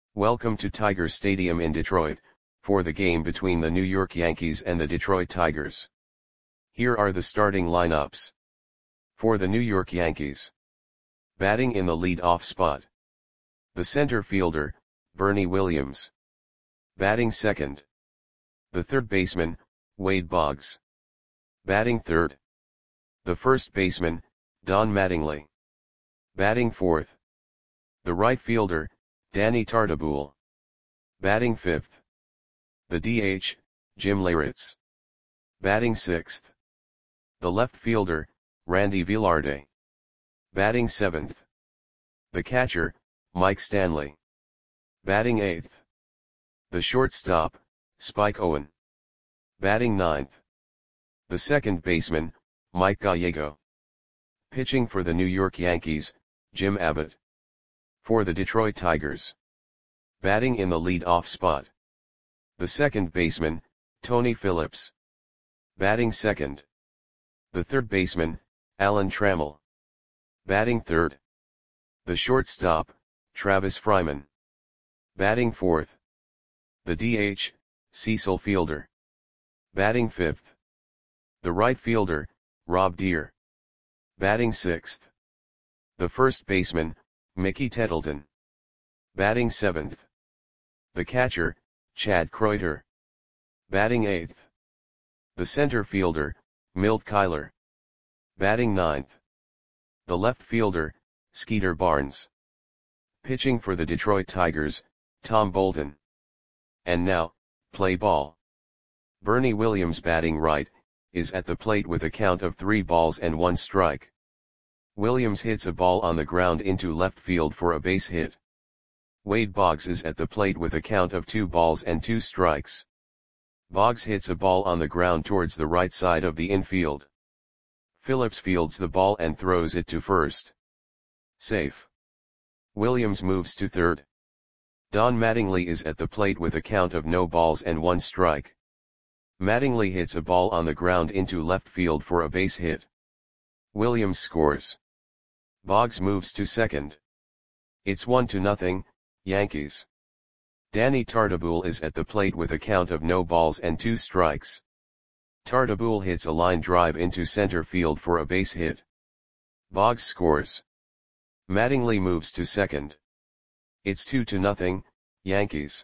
Welcome to Tiger Stadium in Detroit, for the game between the New York Yankees and the Detroit Tigers. Here are the starting lineups. For the New York Yankees. Batting in the lead-off spot. The center fielder, Bernie Williams. Batting second. The third baseman, Wade Boggs. Batting third. The first baseman, Don Mattingly. Batting fourth. The right fielder, Danny Tartabull. Batting fifth. The DH, Jim Leyritz. Batting sixth. The left fielder, Randy Velarde. Batting seventh. The catcher, Mike Stanley. Batting eighth. The shortstop, Spike Owen. Batting ninth. The second baseman, Mike Gallego. Pitching for the New York Yankees, Jim Abbott. For the Detroit Tigers. Batting in the lead-off spot. The second baseman, Tony Phillips. Batting second. The third baseman, Alan Trammell. Batting third. The shortstop, Travis Fryman. Batting fourth. The DH, Cecil Fielder. Batting fifth. The right fielder, Rob Deere. Batting sixth. The first baseman, Mickey Tettleton. Batting seventh. The catcher, Chad Kreuter. Batting eighth. The center fielder, Milt Kyler. Batting ninth. The left fielder, Skeeter Barnes. Pitching for the Detroit Tigers, Tom Bolton. And now, play ball. Bernie Williams batting right, is at the plate with a count of 3 balls and 1 strike. Williams hits a ball on the ground into left field for a base hit. Wade Boggs is at the plate with a count of 2 balls and 2 strikes. Boggs hits a ball on the ground towards the right side of the infield. Phillips fields the ball and throws it to first. Safe. Williams moves to third. Don Mattingly is at the plate with a count of no balls and 1 strike. Mattingly hits a ball on the ground into left field for a base hit. Williams scores. Boggs moves to second. It's 1-0, Yankees. Danny Tartabull is at the plate with a count of no balls and 2 strikes. Tartabull hits a line drive into center field for a base hit. Boggs scores. Mattingly moves to second. It's 2-0, Yankees.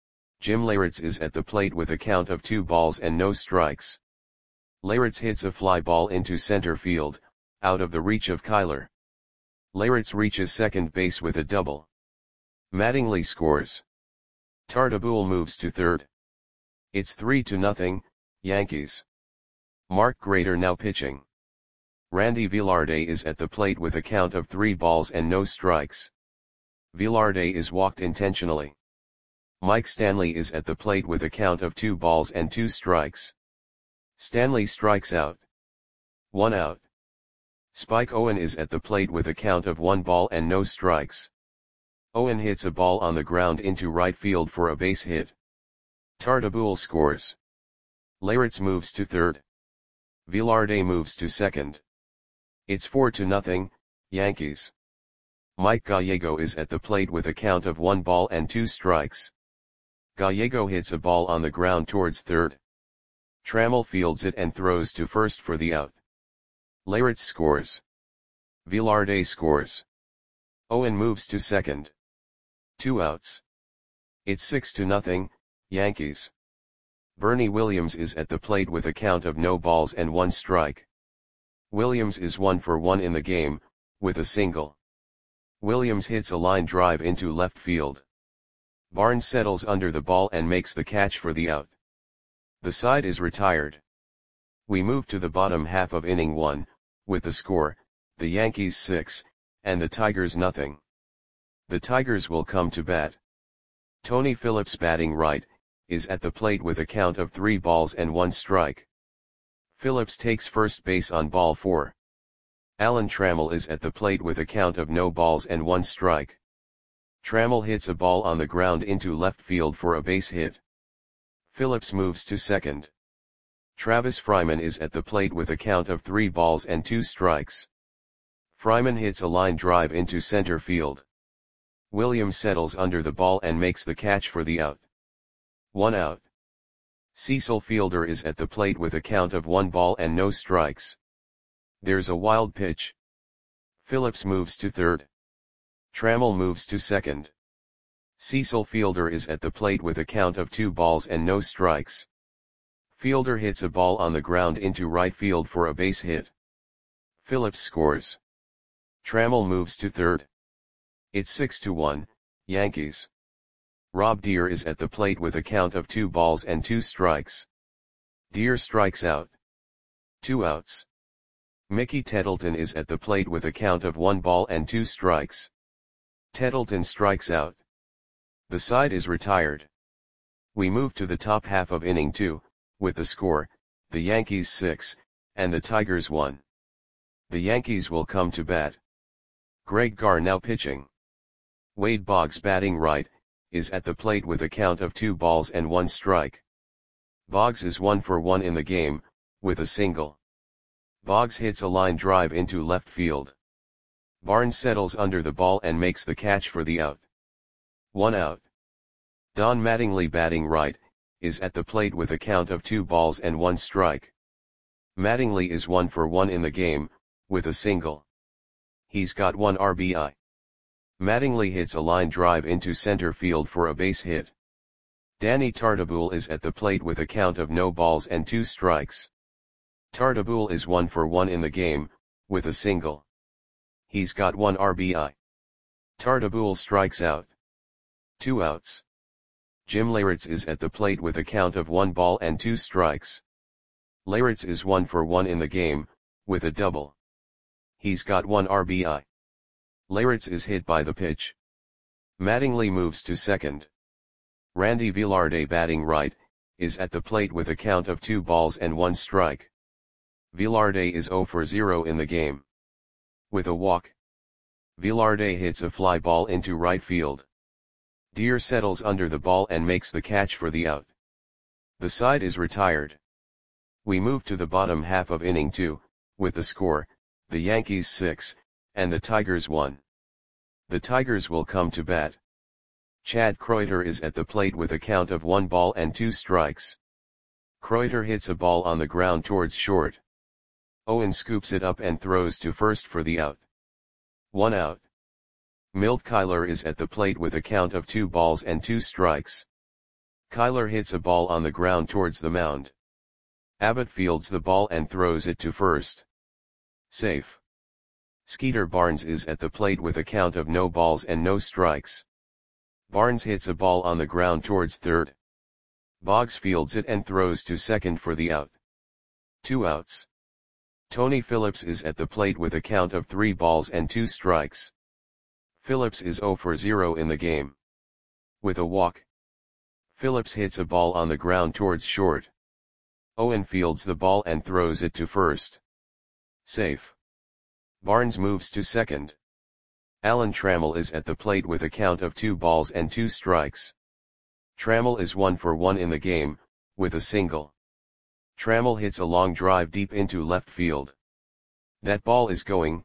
Jim Leyritz is at the plate with a count of 2 balls and no strikes. Leyritz hits a fly ball into center field, out of the reach of Kyler. Leyritz reaches second base with a double. Mattingly scores. Tartabull moves to third. It's 3-0, Yankees. Mark Grater now pitching. Randy Velarde is at the plate with a count of 3 balls and no strikes. Velarde is walked intentionally. Mike Stanley is at the plate with a count of 2 balls and 2 strikes. Stanley strikes out. 1 out. Spike Owen is at the plate with a count of 1 ball and no strikes. Owen hits a ball on the ground into right field for a base hit. Tartabull scores. Leyritz moves to third. Velarde moves to second. It's 4-0, Yankees. Mike Gallego is at the plate with a count of 1 ball and 2 strikes. Gallego hits a ball on the ground towards third. Trammell fields it and throws to first for the out. Leyritz scores. Velarde scores. Owen moves to second. 2 outs. It's 6-0, Yankees. Bernie Williams is at the plate with a count of no balls and 1 strike. Williams is 1 for 1 in the game, with a single. Williams hits a line drive into left field. Barnes settles under the ball and makes the catch for the out. The side is retired. We move to the bottom half of inning 1, with the score, the Yankees 6, and the Tigers nothing. The Tigers will come to bat. Tony Phillips batting right, is at the plate with a count of 3 balls and 1 strike. Phillips takes first base on ball 4. Alan Trammell is at the plate with a count of no balls and 1 strike. Trammell hits a ball on the ground into left field for a base hit. Phillips moves to second. Travis Fryman is at the plate with a count of 3 balls and 2 strikes. Fryman hits a line drive into center field. Williams settles under the ball and makes the catch for the out. 1 out. Cecil Fielder is at the plate with a count of 1 ball and no strikes. There's a wild pitch. Phillips moves to third. Trammell moves to second. Cecil Fielder is at the plate with a count of 2 balls and no strikes. Fielder hits a ball on the ground into right field for a base hit. Phillips scores. Trammell moves to third. It's 6-1, Yankees. Rob Deer is at the plate with a count of 2 balls and 2 strikes. Deer strikes out. 2 outs. Mickey Tettleton is at the plate with a count of 1 ball and 2 strikes. Tettleton strikes out. The side is retired. We move to the top half of inning 2, with the score, the Yankees 6, and the Tigers 1. The Yankees will come to bat. Greg Garr now pitching. Wade Boggs batting right, is at the plate with a count of 2 balls and 1 strike. Boggs is 1 for 1 in the game, with a single. Boggs hits a line drive into left field. Barnes settles under the ball and makes the catch for the out. 1 out. Don Mattingly batting right, is at the plate with a count of 2 balls and 1 strike. Mattingly is 1 for 1 in the game, with a single. He's got 1 RBI. Mattingly hits a line drive into center field for a base hit. Danny Tartabull is at the plate with a count of no balls and 2 strikes. Tartabull is 1 for 1 in the game, with a single. He's got 1 RBI. Tartabull strikes out. 2 outs. Jim Leyritz is at the plate with a count of 1 ball and 2 strikes. Leyritz is 1 for 1 in the game, with a double. He's got 1 RBI. Leyritz is hit by the pitch. Mattingly moves to second. Randy Velarde batting right, is at the plate with a count of 2 balls and 1 strike. Velarde is 0 for 0 in the game. With a walk. Velarde hits a fly ball into right field. Deer settles under the ball and makes the catch for the out. The side is retired. We move to the bottom half of inning 2, with the score, the Yankees 6, and the Tigers 1. The Tigers will come to bat. Chad Kreuter is at the plate with a count of 1 ball and 2 strikes. Kreuter hits a ball on the ground towards short. Owen scoops it up and throws to first for the out. 1 out. Milt Kyler is at the plate with a count of 2 balls and 2 strikes. Kyler hits a ball on the ground towards the mound. Abbott fields the ball and throws it to first. Safe. Skeeter Barnes is at the plate with a count of no balls and no strikes. Barnes hits a ball on the ground towards third. Boggs fields it and throws to second for the out. 2 outs. Tony Phillips is at the plate with a count of 3 balls and 2 strikes. Phillips is 0 for 0 in the game. With a walk. Phillips hits a ball on the ground towards short. Owen fields the ball and throws it to first. Safe. Barnes moves to second. Alan Trammell is at the plate with a count of 2 balls and 2 strikes. Trammell is 1 for 1 in the game, with a single. Trammell hits a long drive deep into left field. That ball is gone.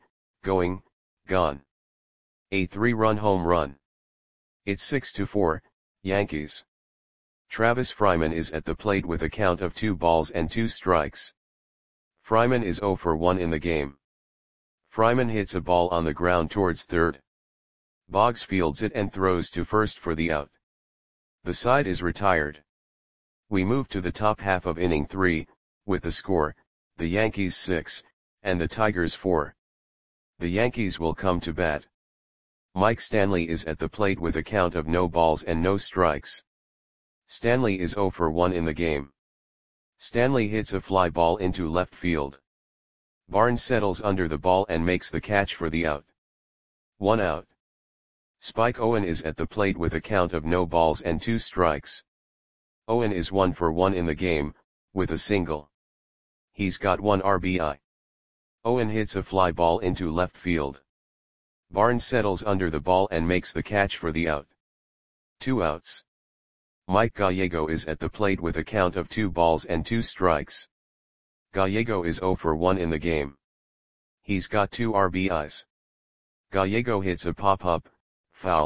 A 3-run home run. It's 6-4, Yankees. Travis Fryman is at the plate with a count of 2 balls and 2 strikes. Fryman is 0 for 1 in the game. Fryman hits a ball on the ground towards third. Boggs fields it and throws to first for the out. The side is retired. We move to the top half of inning 3, with the score, the Yankees 6, and the Tigers 4. The Yankees will come to bat. Mike Stanley is at the plate with a count of no balls and no strikes. Stanley is 0 for 1 in the game. Stanley hits a fly ball into left field. Barnes settles under the ball and makes the catch for the out. 1 out. Spike Owen is at the plate with a count of no balls and 2 strikes. Owen is 1 for 1 in the game, with a single. He's got 1 RBI. Owen hits a fly ball into left field. Barnes settles under the ball and makes the catch for the out. 2 outs. Mike Gallego is at the plate with a count of 2 balls and 2 strikes. Gallego is 0 for 1 in the game. He's got 2 RBIs. Gallego hits a pop-up, foul,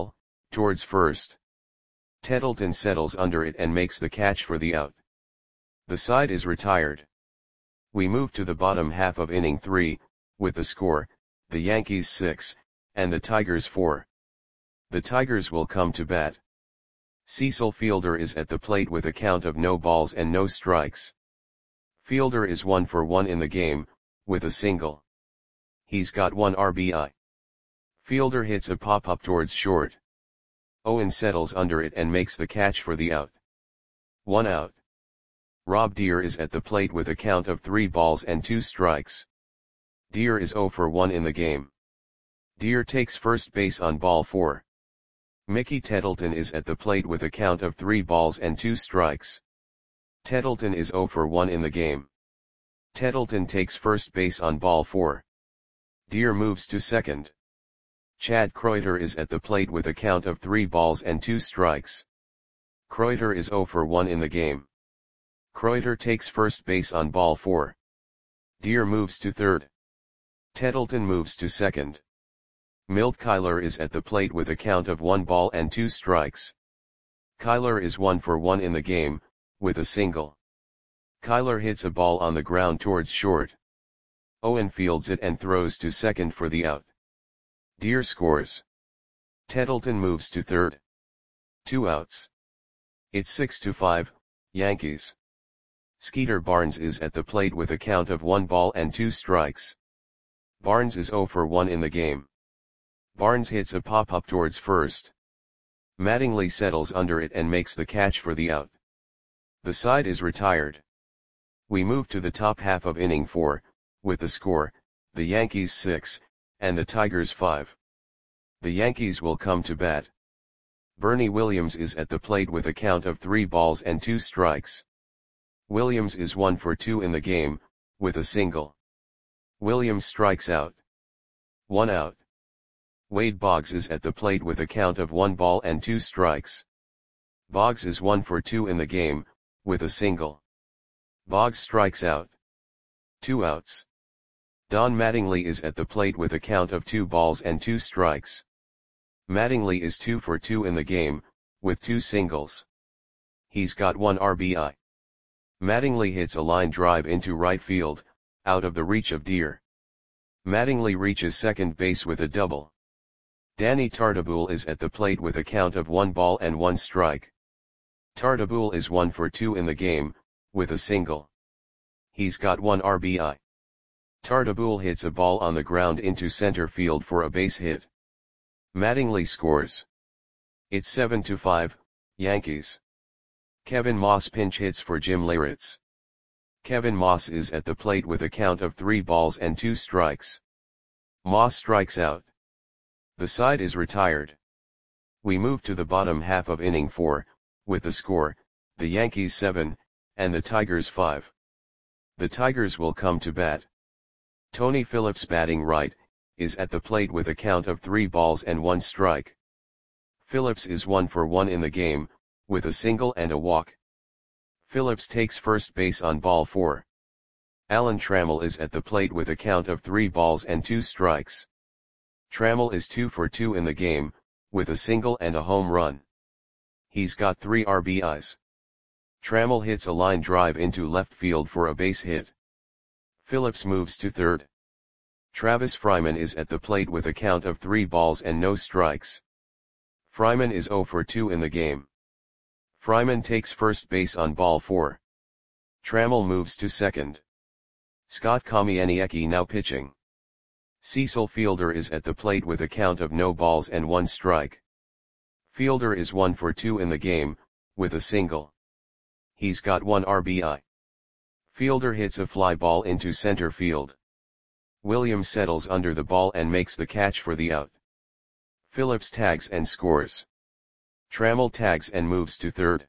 towards first. Tettleton settles under it and makes the catch for the out. The side is retired. We move to the bottom half of inning 3, with the score, the Yankees 6, and the Tigers 4. The Tigers will come to bat. Cecil Fielder is at the plate with a count of no balls and no strikes. Fielder is 1 for 1 in the game, with a single. He's got 1 RBI. Fielder hits a pop-up towards short. Owen settles under it and makes the catch for the out. 1 out. Rob Deere is at the plate with a count of 3 balls and 2 strikes. Deere is 0 for 1 in the game. Deere takes first base on ball 4. Mickey Tettleton is at the plate with a count of 3 balls and 2 strikes. Tettleton is 0 for 1 in the game. Tettleton takes first base on ball 4. Deere moves to second. Chad Kreuter is at the plate with a count of 3 balls and 2 strikes. Kreuter is 0 for 1 in the game. Kreuter takes first base on ball 4. Deere moves to third. Tettleton moves to second. Milt Kyler is at the plate with a count of 1 ball and 2 strikes. Kyler is 1 for 1 in the game, with a single. Kyler hits a ball on the ground towards short. Owen fields it and throws to second for the out. Deere scores. Tettleton moves to third. 2 outs. It's 6-5, Yankees. Skeeter Barnes is at the plate with a count of 1 ball and 2 strikes. Barnes is 0 for 1 in the game. Barnes hits a pop-up towards first. Mattingly settles under it and makes the catch for the out. The side is retired. We move to the top half of inning 4, with the score, the Yankees 6, and the Tigers 5. The Yankees will come to bat. Bernie Williams is at the plate with a count of 3 balls and 2 strikes. Williams is 1 for 2 in the game, with a single. Williams strikes out. 1 out. Wade Boggs is at the plate with a count of 1 ball and 2 strikes. Boggs is 1 for 2 in the game, with a single. Boggs strikes out. 2 outs. Don Mattingly is at the plate with a count of 2 balls and 2 strikes. Mattingly is 2 for 2 in the game, with 2 singles. He's got 1 RBI. Mattingly hits a line drive into right field, out of the reach of Deere. Mattingly reaches second base with a double. Danny Tartabull is at the plate with a count of 1 ball and 1 strike. Tartabull is 1 for 2 in the game, with a single. He's got 1 RBI. Tartabull hits a ball on the ground into center field for a base hit. Mattingly scores. It's 7-5, Yankees. Kevin Moss pinch hits for Jim Leyritz. Kevin Moss is at the plate with a count of 3 balls and 2 strikes. Moss strikes out. The side is retired. We move to the bottom half of inning 4, with the score, the Yankees 7, and the Tigers 5. The Tigers will come to bat. Tony Phillips batting right, is at the plate with a count of 3 balls and 1 strike. Phillips is 1 for 1 in the game, with a single and a walk. Phillips takes first base on ball 4. Alan Trammell is at the plate with a count of 3 balls and 2 strikes. Trammell is 2 for 2 in the game, with a single and a home run. He's got 3 RBIs. Trammell hits a line drive into left field for a base hit. Phillips moves to third. Travis Fryman is at the plate with a count of 3 balls and no strikes. Fryman is 0 for 2 in the game. Fryman takes first base on ball 4. Trammell moves to second. Scott Kamieniecki now pitching. Cecil Fielder is at the plate with a count of no balls and 1 strike. Fielder is 1 for 2 in the game, with a single. He's got 1 RBI. Fielder hits a fly ball into center field. Williams settles under the ball and makes the catch for the out. Phillips tags and scores. Trammell tags and moves to third.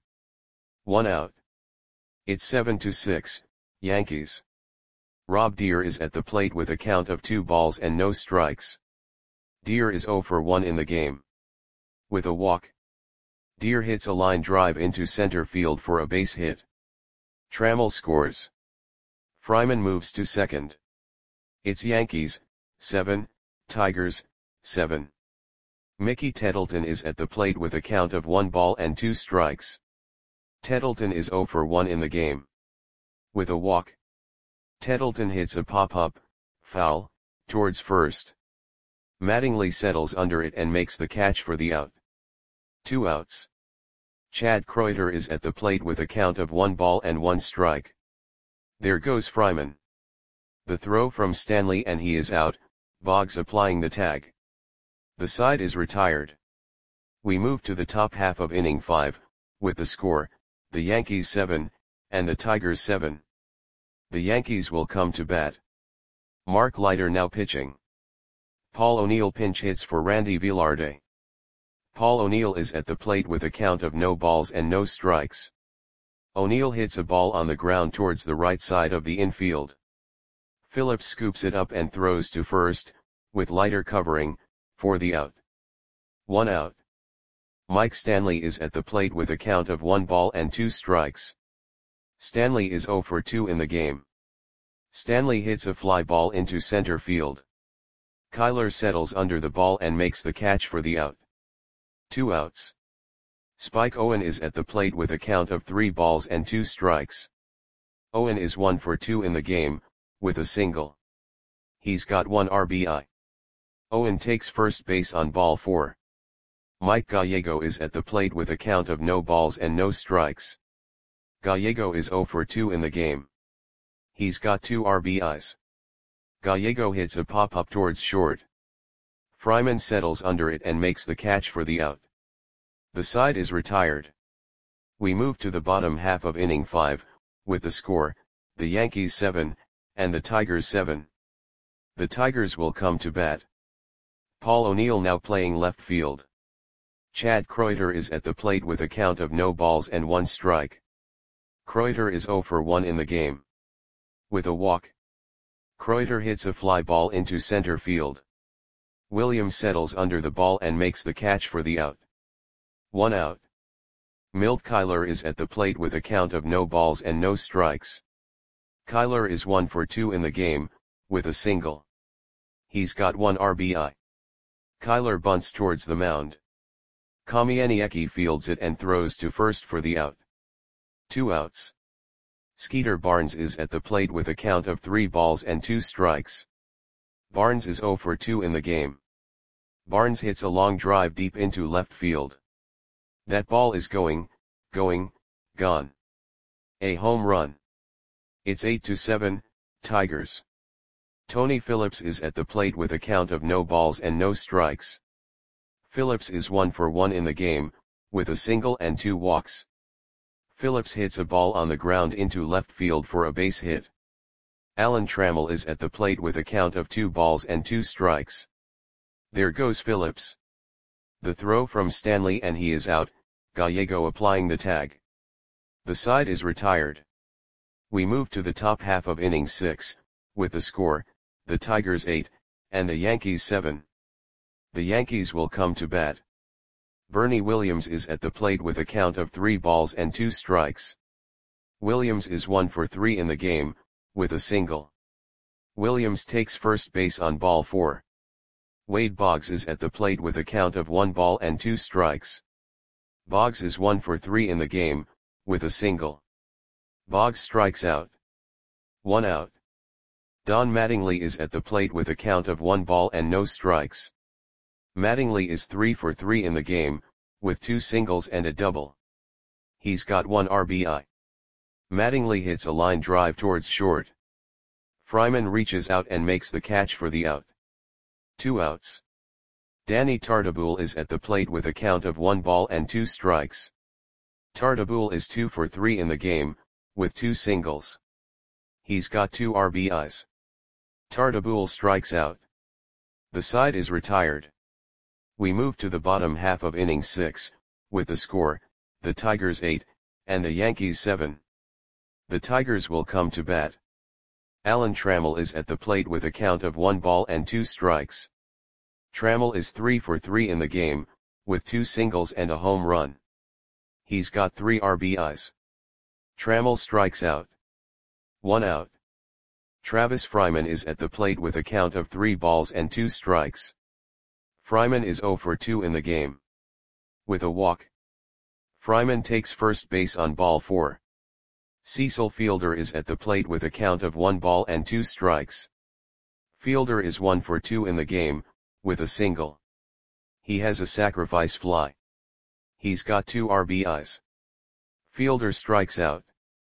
1 out. It's 7-6, Yankees. Rob Deere is at the plate with a count of 2 balls and no strikes. Deere is 0 for 1 in the game. With a walk. Deere hits a line drive into center field for a base hit. Trammell scores. Fryman moves to second. It's Yankees, 7, Tigers, 7. Mickey Tettleton is at the plate with a count of 1 ball and 2 strikes. Tettleton is 0 for 1 in the game. With a walk, Tettleton hits a pop-up, foul, towards first. Mattingly settles under it and makes the catch for the out. 2 outs. Chad Kreuter is at the plate with a count of 1 ball and 1 strike. There goes Fryman. The throw from Stanley and he is out, Boggs applying the tag. The side is retired. We move to the top half of inning 5, with the score, the Yankees 7, and the Tigers 7. The Yankees will come to bat. Mark Leiter now pitching. Paul O'Neill pinch hits for Randy Velarde. Paul O'Neill is at the plate with a count of no balls and no strikes. O'Neill hits a ball on the ground towards the right side of the infield. Phillips scoops it up and throws to first, with Leiter covering, for the out. 1 out. Mike Stanley is at the plate with a count of 1 ball and 2 strikes. Stanley is 0 for 2 in the game. Stanley hits a fly ball into center field. Kyler settles under the ball and makes the catch for the out. 2 outs. Spike Owen is at the plate with a count of 3 balls and 2 strikes. Owen is 1 for 2 in the game, with a single. He's got 1 RBI. Owen takes first base on ball 4. Mike Gallego is at the plate with a count of no balls and no strikes. Gallego is 0 for 2 in the game. He's got 2 RBIs. Gallego hits a pop-up towards short. Fryman settles under it and makes the catch for the out. The side is retired. We move to the bottom half of inning 5, with the score, the Yankees 7, and the Tigers 7. The Tigers will come to bat. Paul O'Neill now playing left field. Chad Kreuter is at the plate with a count of no balls and 1 strike. Kreuter is 0 for 1 in the game. With a walk, Kreuter hits a fly ball into center field. Williams settles under the ball and makes the catch for the out. 1 out. Milt Kyler is at the plate with a count of no balls and no strikes. Kyler is 1 for 2 in the game, with a single. He's got 1 RBI. Kyler bunts towards the mound. Kamieniecki fields it and throws to first for the out. 2 outs. Skeeter Barnes is at the plate with a count of 3 balls and 2 strikes. Barnes is 0 for 2 in the game. Barnes hits a long drive deep into left field. That ball is gone. A home run. It's 8-7, Tigers. Tony Phillips is at the plate with a count of no balls and no strikes. Phillips is 1 for 1 in the game, with a single and 2 walks. Phillips hits a ball on the ground into left field for a base hit. Alan Trammell is at the plate with a count of 2 balls and 2 strikes. There goes Phillips. The throw from Stanley and he is out, Gallego applying the tag. The side is retired. We move to the top half of inning 6, with the score, the Tigers 8, and the Yankees 7. The Yankees will come to bat. Bernie Williams is at the plate with a count of 3 balls and 2 strikes. Williams is 1 for 3 in the game, with a single. Williams takes first base on ball 4. Wade Boggs is at the plate with a count of 1 ball and 2 strikes. Boggs is 1 for 3 in the game, with a single. Boggs strikes out. 1 out. Don Mattingly is at the plate with a count of 1 ball and no strikes. Mattingly is 3 for 3 in the game, with 2 singles and a double. He's got 1 RBI. Mattingly hits a line drive towards short. Fryman reaches out and makes the catch for the out. 2 outs. Danny Tartabull is at the plate with a count of 1 ball and 2 strikes. Tartabull is 2 for 3 in the game, with 2 singles. He's got 2 RBIs. Tartabull strikes out. The side is retired. We move to the bottom half of inning 6, with the score, the Tigers 8, and the Yankees 7. The Tigers will come to bat. Alan Trammell is at the plate with a count of 1 ball and 2 strikes. Trammell is 3 for 3 in the game, with 2 singles and a home run. He's got 3 RBIs. Trammell strikes out. 1 out. Travis Fryman is at the plate with a count of 3 balls and 2 strikes. Fryman is 0 for 2 in the game. With a walk. Fryman takes first base on ball 4. Cecil Fielder is at the plate with a count of 1 ball and 2 strikes. Fielder is 1 for 2 in the game, with a single. He has a sacrifice fly. He's got 2 RBIs. Fielder strikes out.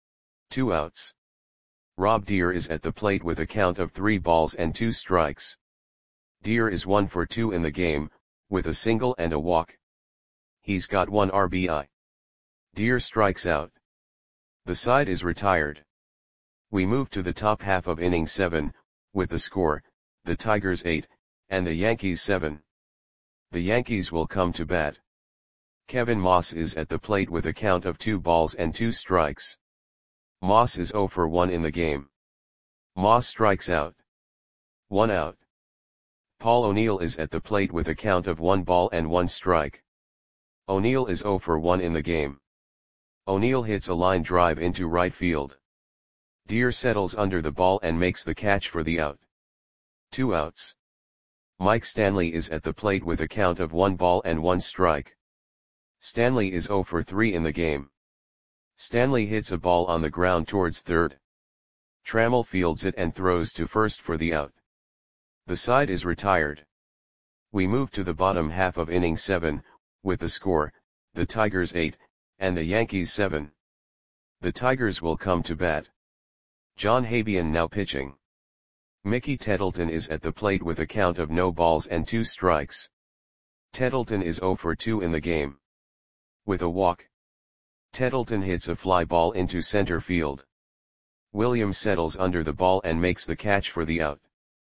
2 outs. Rob Deer is at the plate with a count of 3 balls and 2 strikes. Deer is 1 for 2 in the game, with a single and a walk. He's got 1 RBI. Deer strikes out. The side is retired. We move to the top half of inning 7, with the score, the Tigers 8, and the Yankees 7. The Yankees will come to bat. Kevin Moss is at the plate with a count of 2 balls and 2 strikes. Moss is 0 for 1 in the game. Moss strikes out. 1 out. Paul O'Neill is at the plate with a count of 1 ball and 1 strike. O'Neill is 0 for 1 in the game. O'Neill hits a line drive into right field. Deer settles under the ball and makes the catch for the out. 2 outs. Mike Stanley is at the plate with a count of 1 ball and 1 strike. Stanley is 0 for 3 in the game. Stanley hits a ball on the ground towards third. Trammell fields it and throws to first for the out. The side is retired. We move to the bottom half of inning 7, with the score, the Tigers 8, and the Yankees 7. The Tigers will come to bat. John Habian now pitching. Mickey Tettleton is at the plate with a count of no balls and 2 strikes. Tettleton is 0 for 2 in the game. With a walk. Tettleton hits a fly ball into center field. Williams settles under the ball and makes the catch for the out.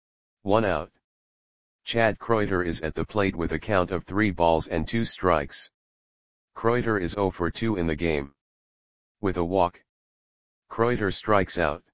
1 out. Chad Kreuter is at the plate with a count of 3 balls and 2 strikes. Kreuter is 0 for 2 in the game. With a walk. Kreuter strikes out.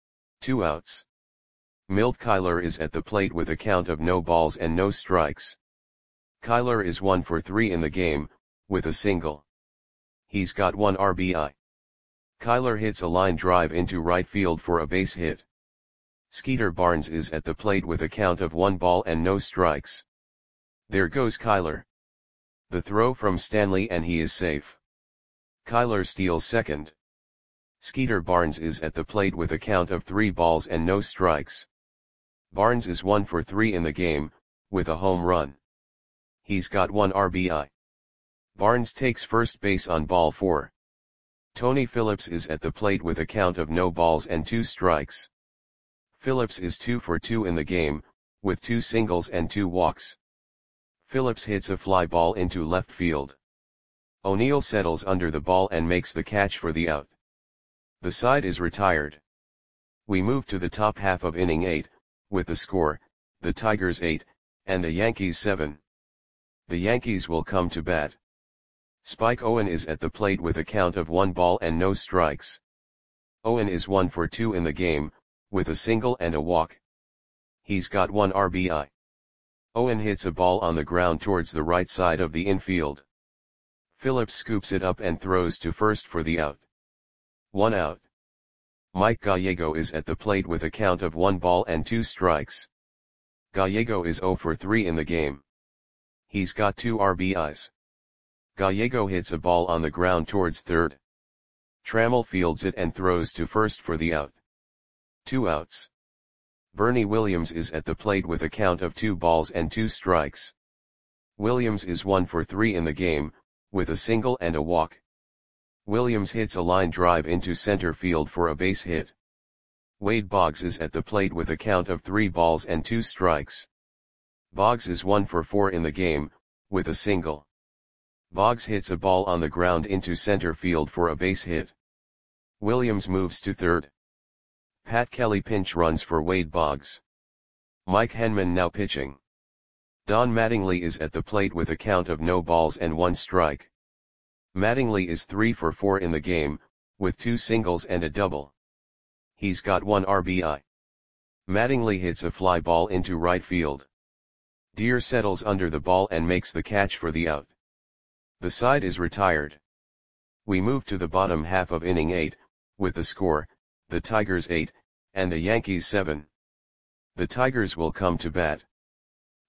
2 outs. Milt Kyler is at the plate with a count of no balls and no strikes. Kyler is 1 for 3 in the game, with a single. He's got 1 RBI. Kyler hits a line drive into right field for a base hit. Skeeter Barnes is at the plate with a count of 1 ball and no strikes. There goes Kyler. The throw from Stanley and he is safe. Kyler steals second. Skeeter Barnes is at the plate with a count of 3 balls and no strikes. Barnes is 1 for 3 in the game, with a home run. He's got 1 RBI. Barnes takes first base on ball 4. Tony Phillips is at the plate with a count of no balls and 2 strikes. Phillips is 2 for 2 in the game, with 2 singles and 2 walks. Phillips hits a fly ball into left field. O'Neill settles under the ball and makes the catch for the out. The side is retired. We move to the top half of inning 8, with the score, the Tigers 8, and the Yankees 7. The Yankees will come to bat. Spike Owen is at the plate with a count of 1 ball and no strikes. Owen is 1 for 2 in the game, with a single and a walk. He's got 1 RBI. Owen hits a ball on the ground towards the right side of the infield. Phillips scoops it up and throws to first for the out. 1 out. Mike Gallego is at the plate with a count of 1 ball and 2 strikes. Gallego is 0 for 3 in the game. He's got 2 RBIs. Gallego hits a ball on the ground towards third. Trammell fields it and throws to first for the out. 2 outs. Bernie Williams is at the plate with a count of 2 balls and 2 strikes. Williams is 1 for 3 in the game, with a single and a walk. Williams hits a line drive into center field for a base hit. Wade Boggs is at the plate with a count of 3 balls and 2 strikes. Boggs is 1 for 4 in the game, with a single. Boggs hits a ball on the ground into center field for a base hit. Williams moves to third. Pat Kelly pinch runs for Wade Boggs. Mike Henman now pitching. Don Mattingly is at the plate with a count of no balls and 1 strike. Mattingly is 3 for 4 in the game, with 2 singles and a double. He's got 1 RBI. Mattingly hits a fly ball into right field. Deer settles under the ball and makes the catch for the out. The side is retired. We move to the bottom half of inning 8, with the score, the Tigers 8, and the Yankees 7. The Tigers will come to bat.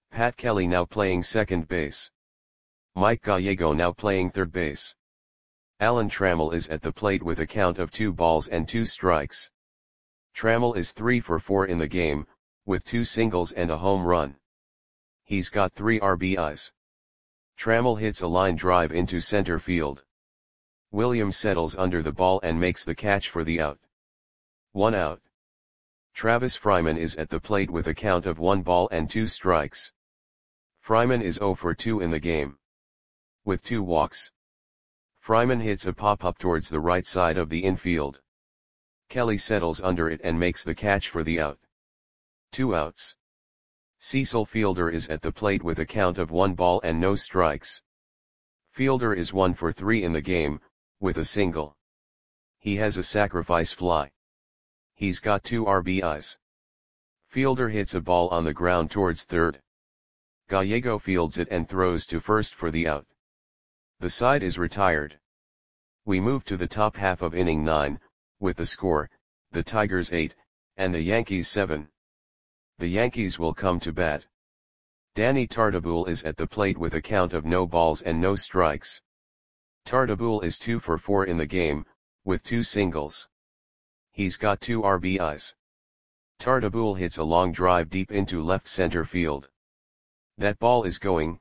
Pat Kelly now playing second base. Mike Gallego now playing third base. Alan Trammell is at the plate with a count of 2 balls and 2 strikes. Trammell is 3 for 4 in the game, with 2 singles and a home run. He's got 3 RBIs. Trammell hits a line drive into center field. Williams settles under the ball and makes the catch for the out. 1 out. Travis Fryman is at the plate with a count of 1 ball and 2 strikes. Fryman is 0 for 2 in the game, with 2 walks. Fryman hits a pop-up towards the right side of the infield. Kelly settles under it and makes the catch for the out. 2 outs. Cecil Fielder is at the plate with a count of 1 ball and no strikes. Fielder is 1 for 3 in the game, with a single. He has a sacrifice fly. He's got 2 RBIs. Fielder hits a ball on the ground towards third. Gallego fields it and throws to first for the out. The side is retired. We move to the top half of inning 9, with the score, the Tigers 8, and the Yankees 7. The Yankees will come to bat. Danny Tartabull is at the plate with a count of no balls and no strikes. Tartabull is 2 for 4 in the game, with 2 singles. He's got 2 RBIs. Tartabull hits a long drive deep into left center field. That ball is gone.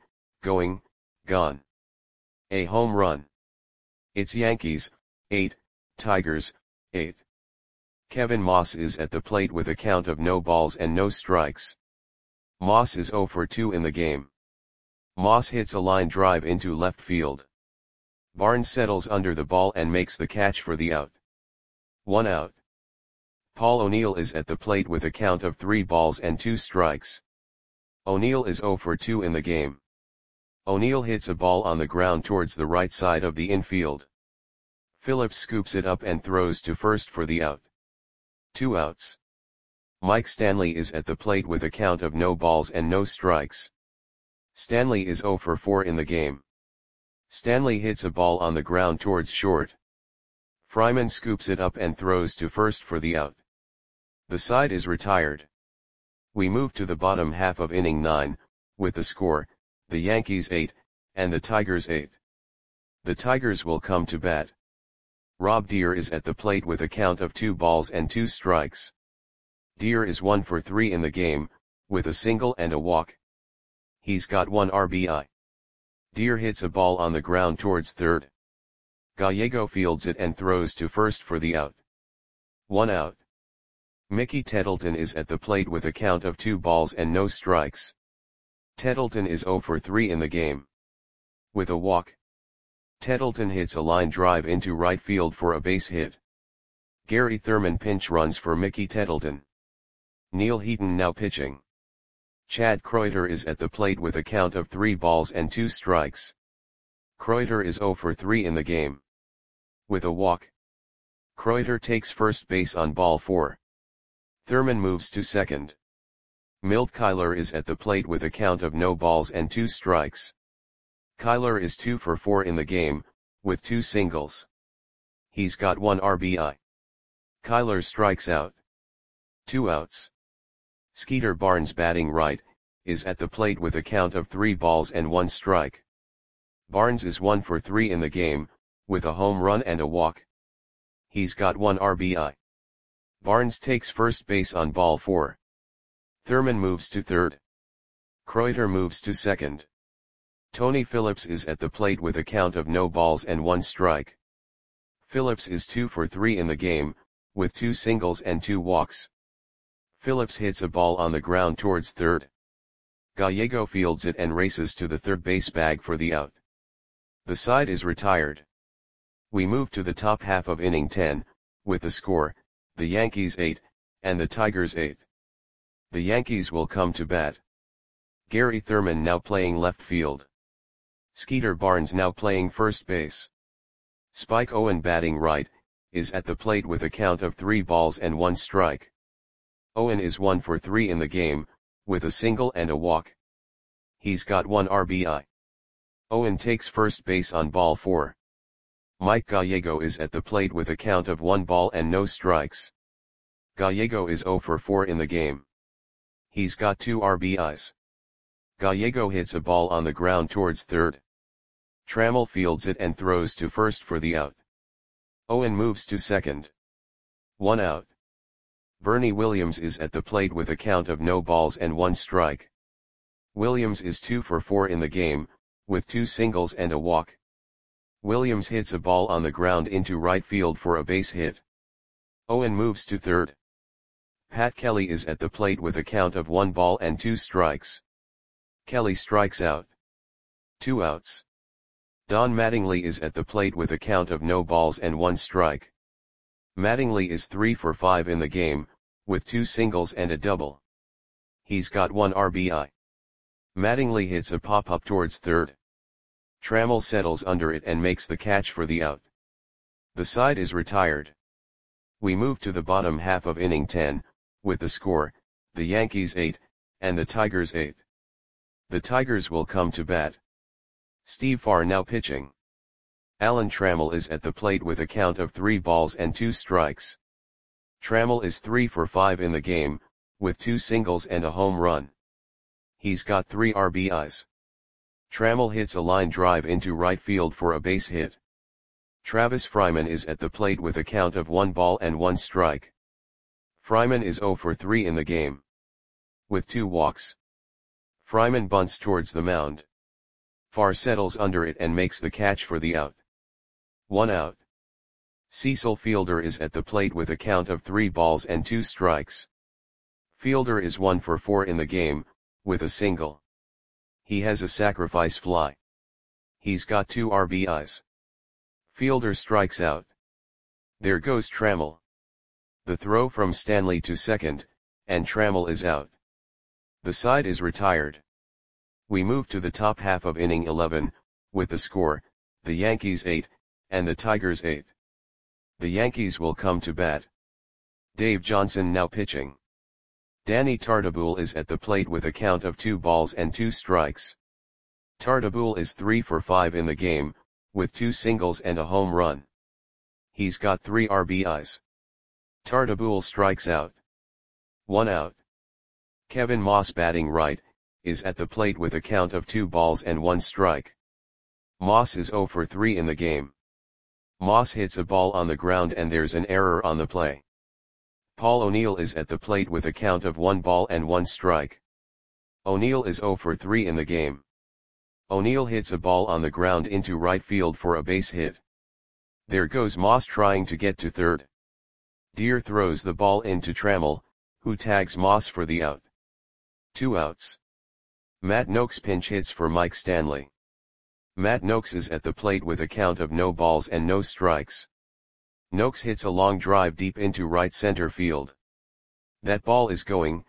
A home run. It's Yankees, 8, Tigers, 8. Kevin Moss is at the plate with a count of no balls and no strikes. Moss is 0 for 2 in the game. Moss hits a line drive into left field. Barnes settles under the ball and makes the catch for the out. 1 out. Paul O'Neill is at the plate with a count of 3 balls and 2 strikes. O'Neill is 0 for 2 in the game. O'Neill hits a ball on the ground towards the right side of the infield. Phillips scoops it up and throws to first for the out. 2 outs. Mike Stanley is at the plate with a count of no balls and no strikes. Stanley is 0 for 4 in the game. Stanley hits a ball on the ground towards short. Fryman scoops it up and throws to first for the out. The side is retired. We move to the bottom half of inning 9, with the score, the Yankees 8, and the Tigers 8. The Tigers will come to bat. Rob Deer is at the plate with a count of 2 balls and 2 strikes. Deer is 1 for 3 in the game, with a single and a walk. He's got 1 RBI. Deer hits a ball on the ground towards third. Gallego fields it and throws to first for the out. 1 out. Mickey Tettleton is at the plate with a count of 2 balls and no strikes. Tettleton is 0 for 3 in the game, with a walk. Tettleton hits a line drive into right field for a base hit. Gary Thurman pinch runs for Mickey Tettleton. Neil Heaton now pitching. Chad Kreuter is at the plate with a count of 3 balls and 2 strikes. Kreuter is 0 for 3 in the game, with a walk. Kreuter takes first base on ball 4. Thurman moves to second. Milt Kyler is at the plate with a count of no balls and 2 strikes. Kyler is 2 for 4 in the game, with 2 singles. He's got 1 RBI. Kyler strikes out. 2 outs. Skeeter Barnes batting right, is at the plate with a count of 3 balls and 1 strike. Barnes is 1 for 3 in the game, with a home run and a walk. He's got 1 RBI. Barnes takes first base on ball 4. Thurman moves to third. Kreuter moves to second. Tony Phillips is at the plate with a count of no balls and 1 strike. Phillips is 2 for 3 in the game, with 2 singles and 2 walks. Phillips hits a ball on the ground towards third. Gallego fields it and races to the third base bag for the out. The side is retired. We move to the top half of inning 10, with the score, the Yankees 8, and the Tigers 8. The Yankees will come to bat. Gary Thurman now playing left field. Skeeter Barnes now playing first base. Spike Owen batting right, is at the plate with a count of 3 balls and 1 strike. Owen is 1 for 3 in the game, with a single and a walk. He's got 1 RBI. Owen takes first base on ball 4. Mike Gallego is at the plate with a count of 1 ball and no strikes. Gallego is 0 for 4 in the game. He's got 2 RBIs. Gallego hits a ball on the ground towards third. Trammell fields it and throws to first for the out. Owen moves to second. 1 out. Bernie Williams is at the plate with a count of no balls and 1 strike. Williams is 2 for 4 in the game, with 2 singles and a walk. Williams hits a ball on the ground into right field for a base hit. Owen moves to third. Pat Kelly is at the plate with a count of 1 ball and 2 strikes. Kelly strikes out. 2 outs. Don Mattingly is at the plate with a count of no balls and 1 strike. Mattingly is 3 for 5 in the game, with 2 singles and a double. He's got 1 RBI. Mattingly hits a pop-up towards third. Trammell settles under it and makes the catch for the out. The side is retired. We move to the bottom half of inning 10, with the score, the Yankees 8, and the Tigers 8. The Tigers will come to bat. Steve Farr now pitching. Alan Trammell is at the plate with a count of 3 balls and 2 strikes. Trammell is 3 for 5 in the game, with 2 singles and a home run. He's got 3 RBIs. Trammell hits a line drive into right field for a base hit. Travis Fryman is at the plate with a count of 1 ball and 1 strike. Fryman is 0 for 3 in the game, with 2 walks. Fryman bunts towards the mound. Farr settles under it and makes the catch for the out. 1 out. Cecil Fielder is at the plate with a count of 3 balls and 2 strikes. Fielder is 1 for 4 in the game, with a single. He has a sacrifice fly. He's got 2 RBIs. Fielder strikes out. There goes Trammell. The throw from Stanley to second, and Trammell is out. The side is retired. We move to the top half of inning 11, with the score, the Yankees 8, and the Tigers 8. The Yankees will come to bat. Dave Johnson now pitching. Danny Tartabull is at the plate with a count of 2 balls and 2 strikes. Tartabull is 3 for 5 in the game, with 2 singles and a home run. He's got 3 RBIs. Tartabull strikes out. 1 out. Kevin Moss batting right, is at the plate with a count of 2 balls and 1 strike. Moss is 0 for 3 in the game. Moss hits a ball on the ground and there's an error on the play. Paul O'Neill is at the plate with a count of 1 ball and 1 strike. O'Neill is 0 for 3 in the game. O'Neill hits a ball on the ground into right field for a base hit. There goes Moss trying to get to third. Deere throws the ball into Trammell, who tags Moss for the out. 2 outs. Matt Noakes pinch hits for Mike Stanley. Matt Noakes is at the plate with a count of no balls and no strikes. Noakes hits a long drive deep into right center field. That ball is gone.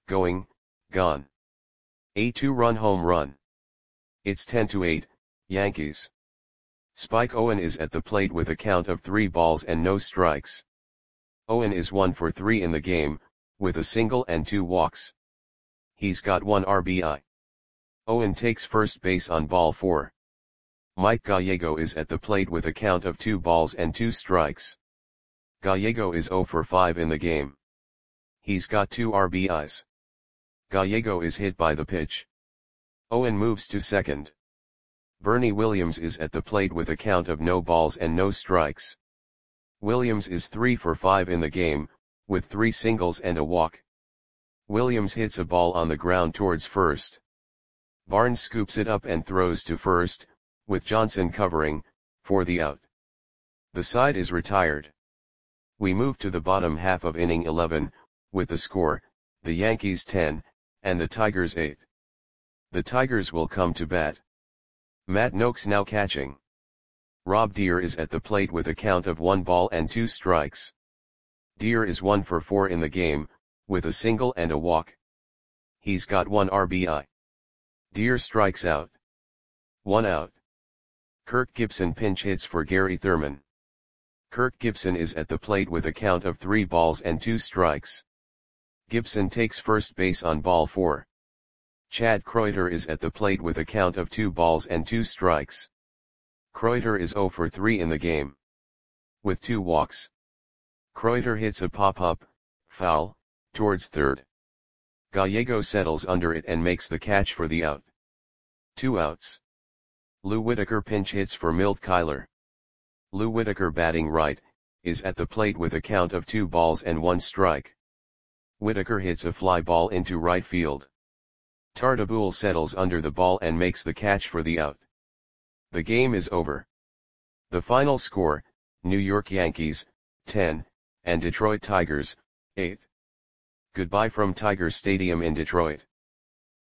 A 2-run home run. It's 10-8, Yankees. Spike Owen is at the plate with a count of 3 balls and no strikes. Owen is 1 for 3 in the game, with a single and 2 walks. He's got 1 RBI. Owen takes first base on ball 4. Mike Gallego is at the plate with a count of 2 balls and 2 strikes. Gallego is 0 for 5 in the game. He's got 2 RBIs. Gallego is hit by the pitch. Owen moves to second. Bernie Williams is at the plate with a count of no balls and no strikes. Williams is 3 for 5 in the game, with 3 singles and a walk. Williams hits a ball on the ground towards first. Barnes scoops it up and throws to first, with Johnson covering, for the out. The side is retired. We move to the bottom half of inning 11, with the score, the Yankees 10, and the Tigers 8. The Tigers will come to bat. Matt Noakes now catching. Rob Deere is at the plate with a count of 1 ball and 2 strikes. Deere is 1 for 4 in the game, with a single and a walk. He's got 1 RBI. Deere strikes out. 1 out. Kirk Gibson pinch hits for Gary Thurman. Kirk Gibson is at the plate with a count of 3 balls and 2 strikes. Gibson takes first base on ball 4. Chad Kreuter is at the plate with a count of 2 balls and 2 strikes. Kreuter is 0 for 3 in the game, with 2 walks. Kreuter hits a pop-up, foul, towards third. Gallego settles under it and makes the catch for the out. 2 outs. Lou Whitaker pinch hits for Milt Kyler. Lou Whitaker, batting right, is at the plate with a count of 2 balls and 1 strike. Whitaker hits a fly ball into right field. Tartabull settles under the ball and makes the catch for the out. The game is over. The final score, New York Yankees, 10, and Detroit Tigers, 8. Goodbye from Tiger Stadium in Detroit.